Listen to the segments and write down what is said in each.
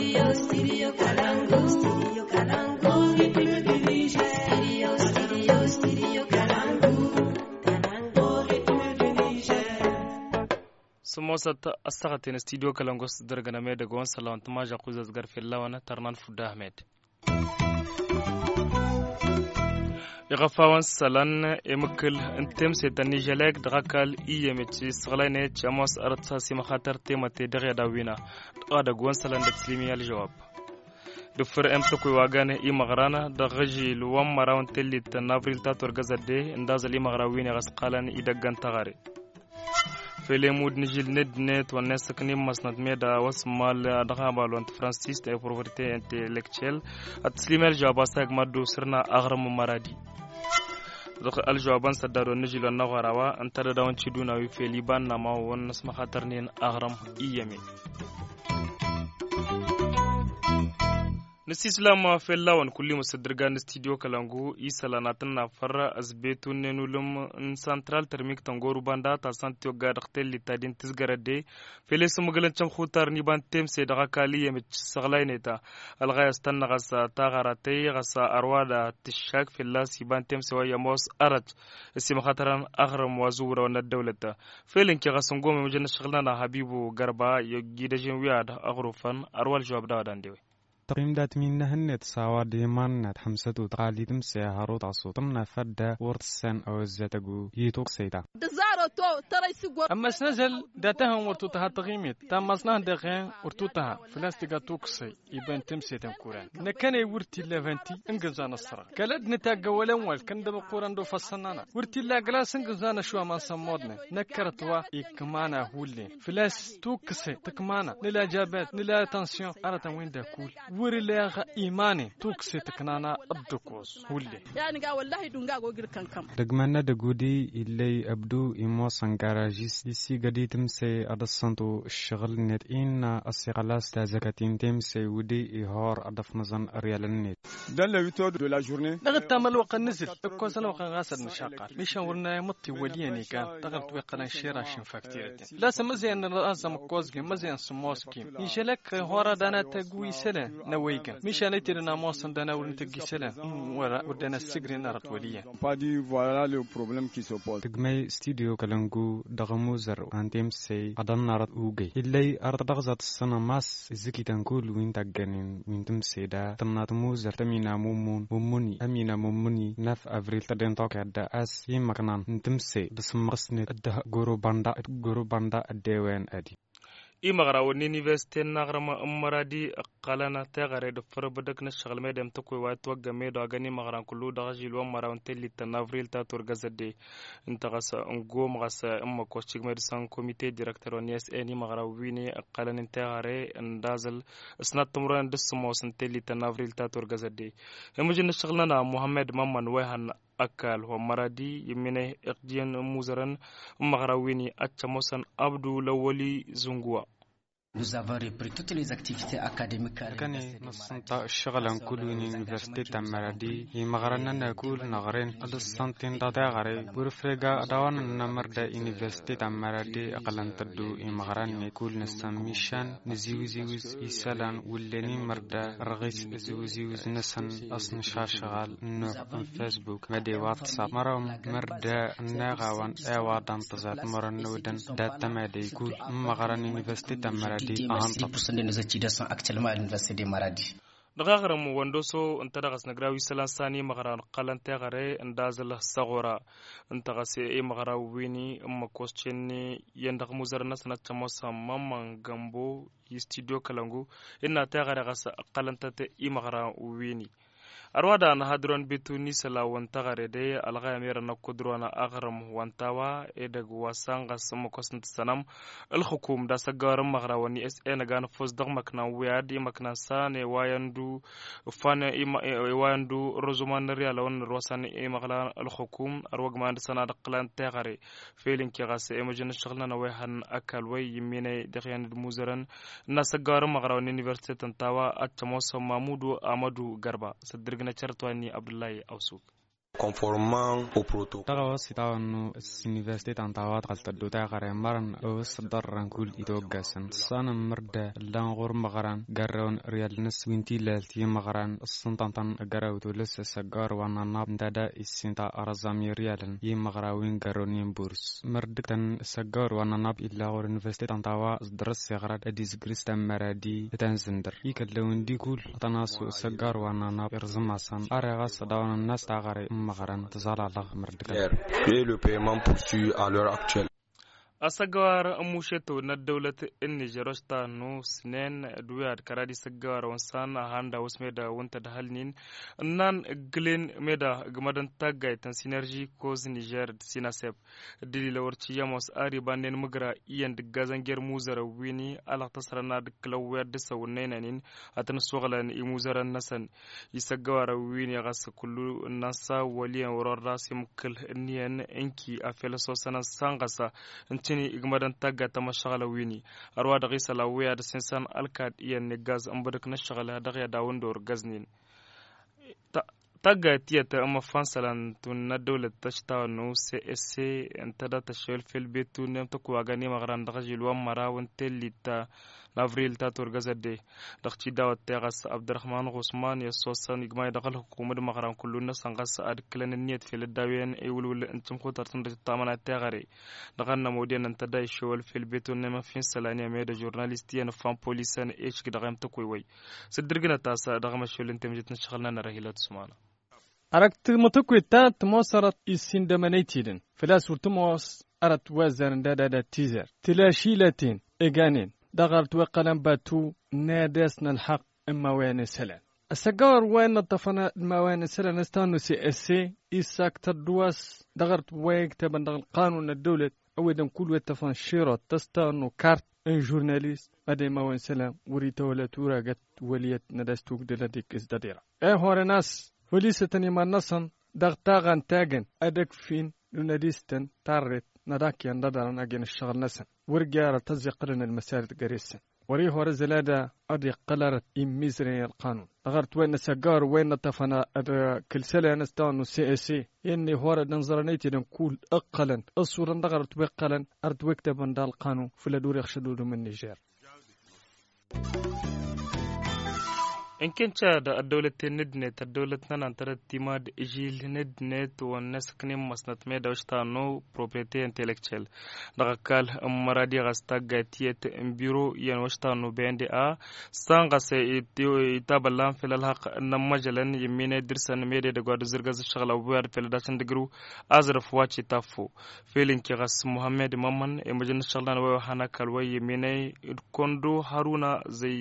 سموسة استغتين استديو كلامكوس درجنا ميدا جوان سلام تماجا قوزة غرف اللوانا ترنان فدا أحمد يغفاون سلان إمكل انتم سيتاني جلاك دغاكال إيمتي سغلاني تشاموس أرتساسي مخاطر تيمتي دغيا داوينا هذا جوان سلان دتسليمي الجواب دفر امتكو واغانه اي مغرانا دغجي لوم مراون تلي تنافريل تاتور غزدي انداز لي مغراوين غسقالان يدغان تغاري فيلي مود نجيل ند نت والناس كني مسند ميدا وسمال دغابال وانت فرانسيس تي بروبرتي انتلكتشوال التسليم الجواب ساق مدو سرنا اغرم مرادي دخل الجوابان سدارو نجيل النغراوا انت داون تشدونا وي في ليبان نما ونسمع خاطرنين اغرم ايامي نسيسلام في اللون كل مصدرجان استديو كلانغو يسالاناتنا فرا ازبيتو ننولم ان سنترال ترميك تنغورو باندا تا سانتيو غادختل لتادين تزغردي في ليس مغلن چم خوتار نيبان تيم سيدغا كالي يم سغلاينتا الغا استنغس تاغراتي غس اروادا تشاك في اللاس يبان تيم سوا يموس ارت اسم خاطران اغرم وزور ون الدوله فيلن كي غسنغوم مجن شغلنا حبيبو غربا يجيدجن وياد اغروفن اروال جواب داداندوي تقييم دات من هنت سوا ديمان حمسة وتقالي تمسي هاروت عصوتنا فدا ورتسان أو الزتجو يتوق سيدا. أما سنزل داتهم ورتوتها تقيمت تام مصنع دقيقة ورتوتها فلاستيكا توكسي يبان تمسي تمكوران نكان يورتي لافنتي انجزان الصرا كلاد نتاج ولا كان دم قران دو فصلنا ورتي لا جلاس انجزان شو ما سمودنا نكرتوا يكمانا هولي فلاس توكسي تكمانا نلا جابات نلا تنسيون أرتا وين داكول ورلاغ إيماني توكسي تكنانا الدكوز هولي يعني قا والله دونغا غوغير كان دغمانا دغودي اللي أبدو إمو سانكاراجيس يسي غدي تمسي أدسانتو الشغل نت إن السيغلاس تازكاتين تمسي ودي إهار أدفنزان ريالنت dans les 8 heures de la journée دغت تامل وقت نزل كوزن وقت غاسد مشاقل مش ورنا مطي ولياني كان دغت وقنا شيراشن فاكتيرتين لا سمزين الرازم كوزغي مزين سموسكي يشلك هورا دانا تغوي سلا نويكا مش نتيرنا موسن دانا ورنتغي سلا ورا ودنا السجرين رات وليا pas dit voilà le problème qui se pose دغمي استوديو كلانغو دغمو زر انتم سي ادنارت اوغي اللي ارد دغزات السنه ماس زكي تنقول وين تاغنين من تمسي دا تمناتمو زر تمينا موموني امينا موموني نف افريل تدين توك دا اس يمكنان نتمسي بسمرسني الده غورو باندا الديوان ادي إمغرا ونينيفستي نغرما أمرادي قالنا تغري دفر بدك نشغل ميدم تكوي واتوقع ميدو أغاني مغران كلو دغجي لو مرا ونتلي تنافريل تاتور غزدي انت غسا انقوم غسا اما كوشيك ميدسان كوميتي ديركتور ونيس اني مغرا ويني قالن تغري اندازل اسنات تمران دسموس انتلي تنافريل تاتور غزدي همجن نشغلنا محمد مامان ويهان أكال ومرادي يمينه إقديان موزران مغراويني أتشموسان أبدو لولي زنغوا Nous avons repris toutes les activités académiques. كاني نصنطا الشغل عن كل يونيفرسيتي تمردي يمغرنا نقول نغرين السنتين داغري ورفرقا داوان نمردا يونيفرسيتي تمردي أقلن تدو يمغرن نقول نسميشان نزيوزيوز يسالان ولني مردا رغيس زيوزيوز نسن أصن شاشغال نو فيسبوك مدي واتساب مرام مردا ناغوان ايوا دانتزات مرن ودن داتا مدي يقول مغرن يونيفرسيتي تمردي 10% de nos étudiants sont actuellement à l'université de Maradi. دغاغرم وندوسو انت دغس نغراوي سلاساني مغران قلن تغري اندازل صغورا انت غسي اي مغراويني ام كوستشني يندغ مزرنا سنه تموسا مامان غامبو يستوديو كلانغو ان تغري غس قلن تت اي مغراويني أرودا أن هادرون بتوني سلا وانتغري دي الغاية ميرا نقدروانا أغرم وانتوا إدغ واسانغ سمكوسن تسنم الحكوم دا سغارم مغراواني اس اي نغان فوز دغ مكنا ويادي مكنا ساني وايندو فاني وايندو رزمان ريالون روساني اي مغلان الحكوم أروغ مان سنا دقلان تغري فيلين كي غاسي ايمجن شغلنا نويهن أكل وي يميني دخيان الموزرن ناسغارم مغراواني يونيفرسيتي تنتوا أتموس مامودو أمادو غربا صدرغ نچرتواني عبد الله اوسوك conformément au protocole. تغوص تاونو السينيفرسيتي تانتاوات قلت الدوتا غري مرن أوس درن كل إتوغاسن سان مرد لانغور مغران غرون ريال نس وينتي لالتي مغران السنطان غراوتو لس سجار وانا ناب ندادا السنتا أرزامي ريالن يمغراوين غرونين بورس مردكتن سجار وانا ناب إلا غور يونيفرسيتي تانتاوا درس سغرات أديس غريستان مرادي تنزندر يكلون دي كل تناسو سجار وانا ناب إرزماسان أرغاس داون الناس تاغري مغران تزال Et le paiement poursuit à l'heure actuelle. asagawar musheto na dawlat Niger ta no snen duwar karadi sagawar wansan handa wasmeda wanta da halnin nan glen meda gamadan tagay tan synergy cause Niger sinasep dilila warci yamos ari banen mugra iyan gazangер muzara wini ala tasrana de klawwer de sawnenanin atan soglan i muzara nasan isagawar wini gas kullu nasa waliyan warra simkal niyan enki afela sosana sangasa tini igmadan tagga ta mashagala wini arwa da gisa la wiya da sensan alkad iyan ne gaz ambadak na shagala da ya dawon dor gaznin tagga tiyata amma fansalan tun na dawlat tashta no CSC entada tashel fil betu nem to kuwa gani magran da jilwa marawon tellita avril ta turgazade daqti dawat tagas Abdurrahman Usman ya sosan igmay dagal hukumad magran kulluna sangas ad klan niyat fil dawen ay wulwul antum khotartum da tamana tagare daganna modiyan entada shol fil betu nem fin salani me da journalistiyan fan polisan h gidagam to koy way sidirgina tasa dagama shol entem jitna shaghalna na rahilat sumana أركت متكويتا تموسرت السندمانيتين فلا سورتموس أرت وزن دادا تيزر تلاشيلتين إيجانين دغرت وقلم باتو نادسنا الحق إما وين سلام السجار وين نطفنا إما وين سلام نستانو CSC إساك تدواس دغرت وين كتبن دغ القانون الدولة أولا كل وتفن شيرة تستانو كارت إن جورناليست أدي ما وين سلام وريتا ولا تورا قد وليت ندستوك دلديك إزداديرا هور ناس وليستني ما نصن دغتاغن تاغن أدك فين لنديستن تارت نداك ينددرن أجن الشغل نسن ورجار تزقرن المسارد قريسن وريه ورزلادة أدي قلرت إميزرين القانون أغرت وين سجار وين نتفنا كل سنة نستانو CSC إني هو ننظرنيتي نقول أقلا الصورة نغرت بقلا أرد وكتبن دا القانون فلا دور يخشدود من نيجير إن كانت الدولة ندنت الدولة نانترت تيماد إجيل ندنت والناس كنيم مسنت ميدا وشتانو propriété intellectuelle دغكال مرادي غستاغ تيت امبيرو ين وشتانو بيندي سانغاس يتابلان في الحق نمجلن يمين درسن ميدا دغواد زرغز شغل وير في الداشن دغرو ازرف واتي تافو فيلين كيغس محمد ممن امجن شغلان ويو حنا كالوي يمين كوندو هارونا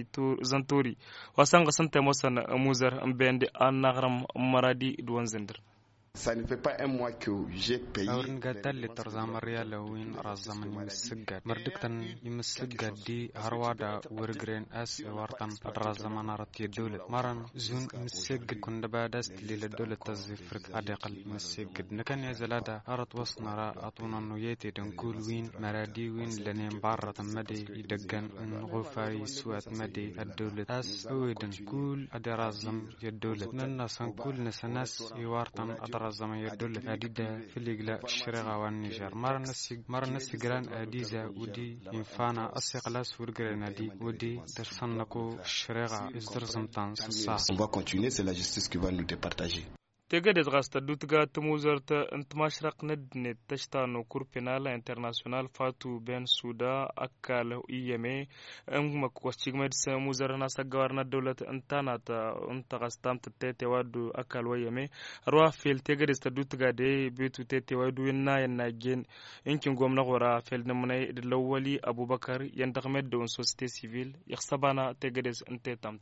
زنتوري وسانغاس تموسن موزر امبند انغرم مرادي دوان زندر Ça ne fait pas un mois que j'ai payé. أورن قتل ترزام الريال وين رزمن يمسجد مردكتن يمسجد دي هروادا ورجرين أس وارتن رزمان رتي الدولة مرن زون مسجد كند بعدس للدولة تزفرق أدقل مسجد نكن يزلادا أرت وصنرا أطونا نويتي دنقول وين مرادي وين لنيم بارة مدي يدقن غفاري سوات مدي الدولة أس أويدن كل أدرازم الدولة ننسان كل نسناس يوارتن رزما يدل أديدا في الإجلاء الشرقة والنيجر مرنا سجران أديزا ودي إنفانا أسيقلاس ورجرنادي ودي درسنكو الشرقة إزدرزمتان صح. On va continuer, c'est la justice qui va nous départager. تجدد غاست دوتغا تموزرت انت مشرق ندنت تشتانو كور بينال انترناسيونال فاتو بين سودا اكال ايمي ام كوستيغمد سموزرنا سغارنا دولت انتانات انت غاستام تتي وادو اكال ويمي روا فيل تجدد دوتغا دي بيتو تتي وادو ينا جين انكم غومنا غورا فيل نمني الاولي ابو بكر يندغمد دون سوسيتي سيفيل يخصبانا تجدد انت تامت.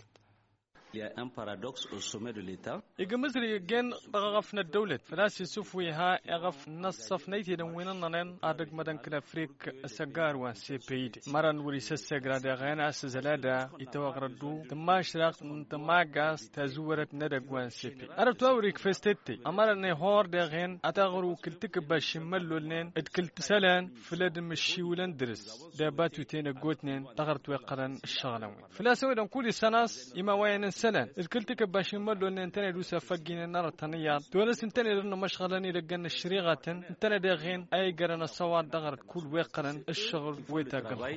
Il y a un paradoxe au sommet de l'État. إجمزري جن رغفنا الدولة فلاسي سوفويها رغف نصف نيتي دموينا نن أدق مدن كلا فريق سجار وسي بيد مرن وريس السجرا دغنا سزلادا يتوغردو تماشرق تماغاس تزورت ندق وسي بي أردت أوريك فستتي أمرني هور دغين أتغرو كلتك بشملو لين اتكلت سلان فلاد مشي ولن درس داباتو تين قوتنين تغرت وقرن الشغلوين فلاسي ودن كل سناس إما وين السلام الكلتك باش نمرلو ان انتنا دوسا فقين النار تنيات دولس انتنا لنا مشغلاني لقنا الشريغة انتنا داغين اي قرنا الصوار دغر كل ويقرن الشغل ويتاقل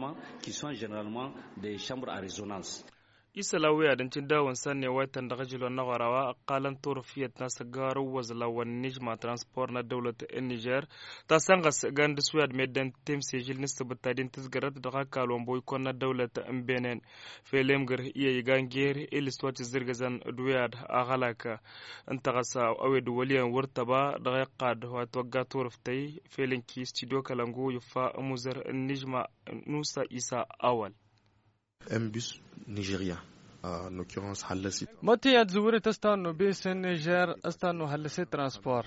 isalawi adancin dawon sanne waitan da gajilo na warawa qalan turfiyat na sagaru wazla wan nijma transport na dawlat Niger ta sangas gand suwad medan tim sejil nis batadin tisgarat da kalon boy kon na dawlat Benin felem gar iya ganger ilistwat zirgazan duwad aghalaka antagasa awed waliyan wartaba da qad wa tawga turftay felinki studio kalangu yufa muzar nijma nusa isa awal un bus nigérien, en l'occurrence Halassit. متى يتزوري تستانو بيس النيجر استانو هلسي ترانسبور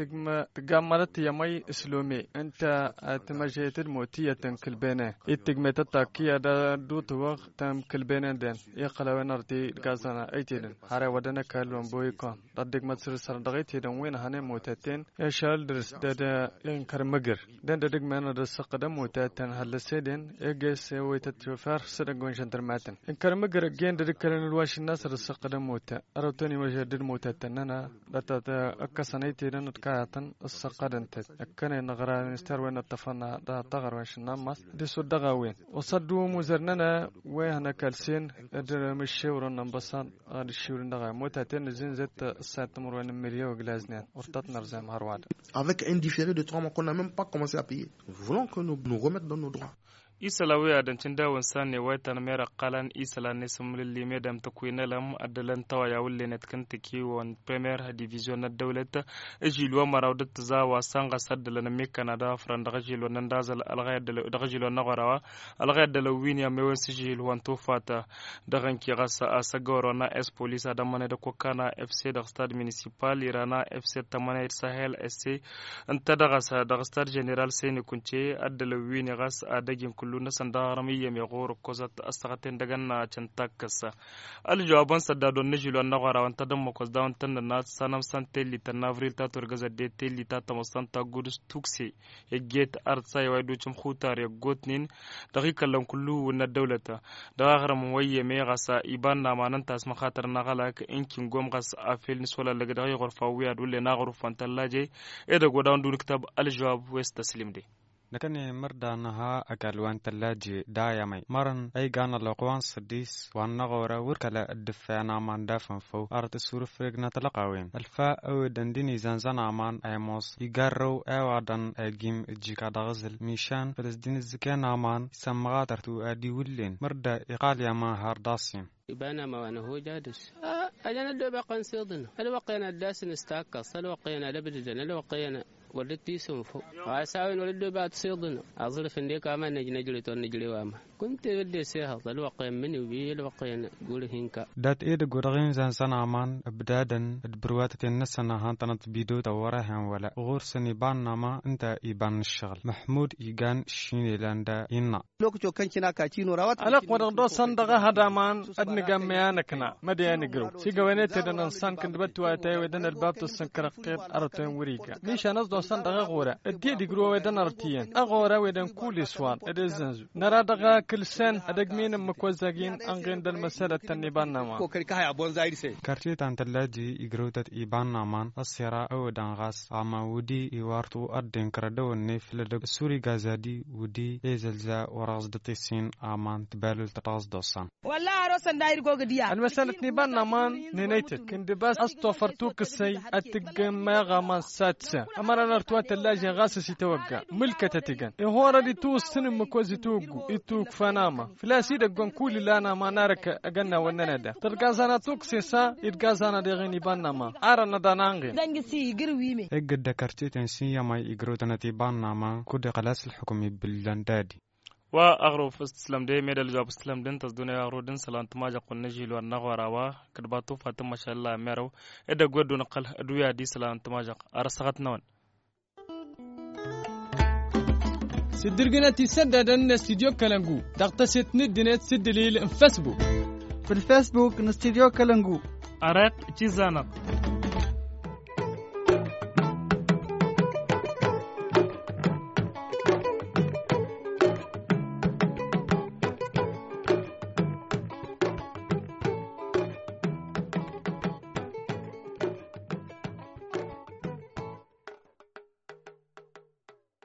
تقاملت يمي اسلومي انت تمجيت الموتية تنكل بينه اتقمت التاكية دا دوت وقت تنكل بينه دين يقلوين ارتي القازانا ايتين هاري ودنا كالون بويكون ردك متصر سردغيتي دن وين هاني موتاتين يشال درس دا ينكر مقر دين دا دقمان درسق دا موتاتين هلسي دين يقيس ويتتفار سرقون شنترماتين ينكر مقر جين دا دكالين الواش الناس السقدم موتا أروتني مجدد موتا تننا لتا أكسنيتي لنا تكايتن السقدن تت كان نغرا نستر وين التفنا دا تغر وش النماس دي سود غاوين وصدوا مزرننا وين كالسين در مشيور النبصان غادي الشيور نغا موتا تن زين زت الساعة تمر وين مليون وغلازنين ورطت نرزا مهرواد Avec un différé de 3 mois qu'on n'a même pas commencé à payer. Nous voulons que nous remettent dans nos droits. isalawi adancin dawon sanne waitan mera qalan isalane sumlili medam takwina lam adalan tawaya wulle net kantiki won premier division na dawlata ejilwa marawdat zawa sanga sadala me canada franda gajilo nandazal alghayad dagajilo nagarawa alghayad lawini amewen sijil wan tufata daganki gasa asagoro na es police adamane da kokana fc da stade municipal irana fc tamane sahel sc anta daga stade general seni kunce adalawini gas adagin كلنا سندارمية مغور كوزات استغتين دغنا چنتاكسا الجوابان سدادون نجلو النغارا وانتدم مكوزداون تننا سانم سانتيلي تنافريل تاتور غزا ديتيلي تاتمستان تاغودس توكسي يجيت ارتسا يويدو چمخوتار يغوتنين دقيقة لهم كلو ون الدولة دغاغر موية ميغاسا إبان نامانان تاس مخاطر نغالاك إنكين قوم غاس أفيل نسولا لغدغي غرفاوياد ولي ناغرو فانتالاجي إذا قداون دون كتاب الجواب ويستسلم دي لكن مردا نها أقلوان تلاجي دايمي مرن أي كان الأقوان سديس والنغورة وركلا الدفاعنا من دافن فو أرد السور فرقنا تلقاوين الفاء أو دنديني زنزان عمان أيموس يقرروا أوادن أجيم جيكا دغزل ميشان فلسدين الزكان عمان سمغاترتو أدي ولين مردا إقال يما هارداسين يبانا ما وانا هو جادس أجانا الدوبا قنصيضنا هل وقينا الداس نستاكس هل وقينا لبدجنا هل وقينا ولدتي سنفو وعساوين ولدو بعد صيدنا أظل فنديك أما نجري تونجري واما كنت بدي سيها الوقيا مني وبيه الوقيا قول هينكا دات إيد قرغين زنسان عمان ابدادا البروات النسنا هانتنت بيدو توراهم ولا غور سنيبان نما انت إيبان الشغل محمود إيغان شيني لاندا إنا لوكتو كنشنا كاتينو روات ألق ورغدو صندغة هدامان أدنقا ميانكنا مدياني قرو سيقوينيتي دان انسان كنت بتواتي ودن الباب تسنكرقيت أرتين وريكا ميشا نصدو صندغة غورا الدي دي قرو ودن أرتين أغورا ودن كولي سوان إدزنزو نرادغا كل سن أدقمين مكوزاقين أنغين دل مسألة تنبان نامان كارتيت عن تلاجي إقروتت إيبان نامان السيرا أو دانغاس عما ودي إوارتو أردين كردو النيف لدق سوري غازادي ودي إيزلزا ورغز دتيسين عمان تبالو التطاز دوسان والله روسن داير قوغديا المسألة نبان نامان نينيتت كنت باس أستوفرتوك السي أتقما غامان ساتسا أمانا نرتوى تلاجي غاسسي توقع ملكة تتقن إهورا دي تو السن مكوزي توقو إتوك فناما فلاسيدا قنكولي لانا ما نارك أغنى ونندا ترقازانا توكسيسا إتقازانا دي غيني باناما عارنا دانانغين دنجسي يقرويمي إقد كارتيتن سيا ماي إقروتنا تيباناما كود قلاس الحكومي باللاندادي وأغرف استسلام دي ميدال جواب استسلام دين تصدوني أغرودين سلام تماجا قنجيل والنغوارا كدباتو فاتم ما شاء الله ميرو إدا قدو نقل أدويا دي سلام تماجا أرسغت نون سدرقنا تسدد أن استديو كلانجو تغتسط ندنت سدليل فيسبوك في الفيسبوك نستديو كلانجو أرق تيزانق